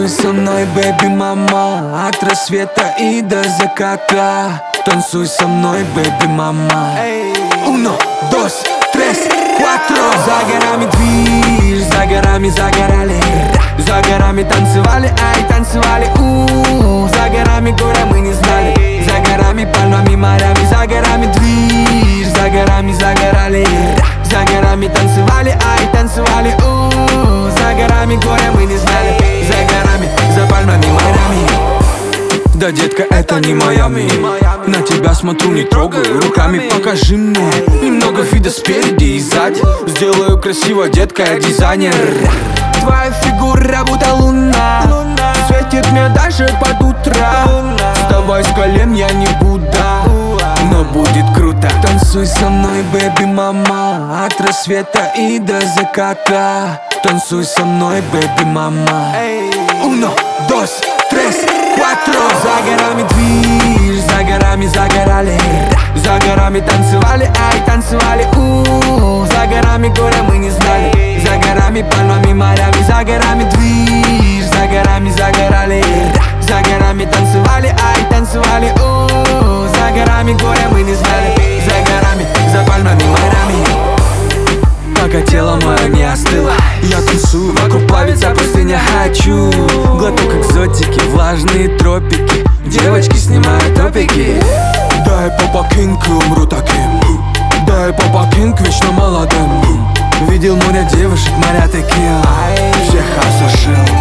Танцуй со мной, бэби, мама, от рассвета и до заката. Танцуй со мной, бэби, мама. Uno, dos, tres, cuatro. За горами движ, за горами загорали, за горами танцевали, ай, танцевали. За горами горя мы не знали, за горами пальмами, морями, за горами движ, за горами загорали, за горами танцевали, ай, танцевали. За горами горя мы не знали, за горами, за пальмами, морями. Да, детка, это не Майами. На тебя смотрю, не трогаю руками. Покажи мне немного вида спереди и сзади. Сделаю красиво, детка, я дизайнер. Твоя фигура будто луна, светит мне даже под утро. Вставай с колен, я не Будда, но будет круто. Танцуй со мной, бэби, мама, от рассвета и до заката. Танцуй со мной, бэби, мама. Uno, dos, tres, cuatro. За горами движ, за горами загорали, за горами танцевали, ай, танцевали. За горами горя мы не знали, за горами пальмами, морями, за горами движ, за горами загорали, за горами танцевали, ай, танцевали. За горами горя мы не знали, за горами, за пальмами, морями. Пока тело мое не остыло, я танцую, вокруг плавится пустыня. Хочу глоток экзотики, влажные тропики, девочки снимают топики. Дай попа кинг, умру таким. Дай попа кинг, вечно молодым. Видел море девушек, моря такие, всех осушил.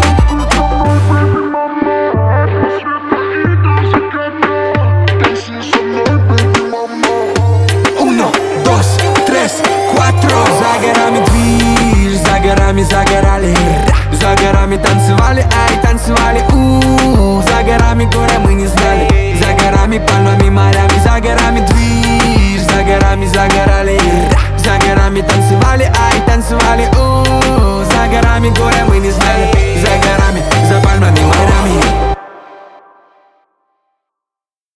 Uno, dos, tres, cuatro. За горами движ, за горами загорали, за горами танцевали, ай, танцевали. За горами горя мы не знали, за горами пальмами, морями, за горами движ, за горами загорали, за горами танцевали, ай, танцевали. За горами горя мы не знали.